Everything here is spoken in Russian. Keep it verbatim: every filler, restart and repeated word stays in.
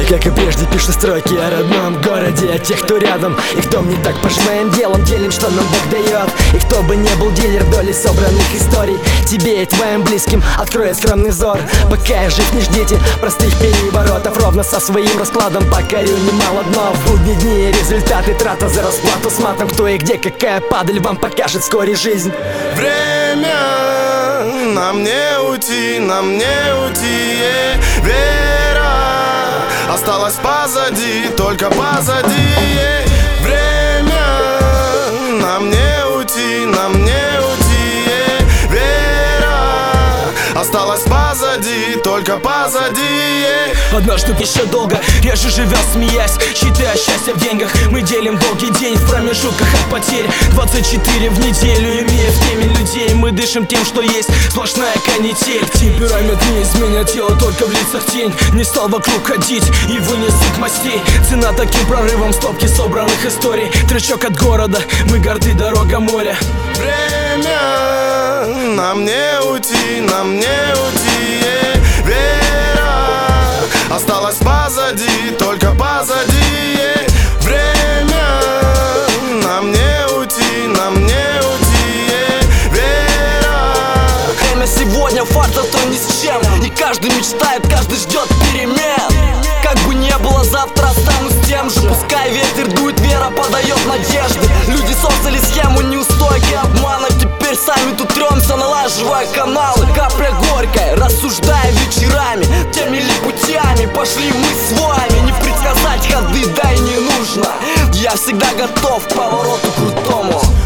как и прежде, пишут строки о родном городе, о тех, кто рядом и кто мне так пожимаем делом, делим, что нам Бог дает. И кто бы не был дилер вдоль собранных историй, тебе и твоим близким откроет скромный взор. Пока я жив, не ждите простых переворотов, ровно со своим раскладом покорю немало днов. В будни дни результаты трата за расплату с матом. Кто и где, какая падаль вам покажет вскоре жизнь. Время, нам не уйти, нам не уйти, э, вера осталась позади, только позади, э, время, нам не уйти, нам не уйти, э, вера осталась позади, только позади, э. Однажды еще долго, реже живет смеясь, считая счастье в деньгах. Мы делим долгий день в промежутках от потерь, двадцать четыре в неделю, имея в теме людей. Мы дышим тем, что есть, сплошная канитель. Темперамент не изменит тело, только в лицах тень. Не стал вокруг ходить и вынесут мастей. Цена таким прорывом стопки собранных историй. Тречок от города, мы горды, дорога моря. Время, нам не уйти, нам не уйти, э, вера осталась позади, только позади, э, время, нам не уйти, нам не уйти, э, вера. Время сегодня фарт, зато ни с чем. И каждый мечтает, каждый ждет перемен. Как бы не было, завтра останусь тем же. Пускай ветер дует, вера подает надежды. Люди создали схему неустойки обмана. Теперь сами тут трёмся, налаживая каналы. Капля горькая, рассуждая вечерами. Теми ли путями пошли мы с вами. Не предсказать ходы, да и не нужно. Я всегда готов к повороту крутому.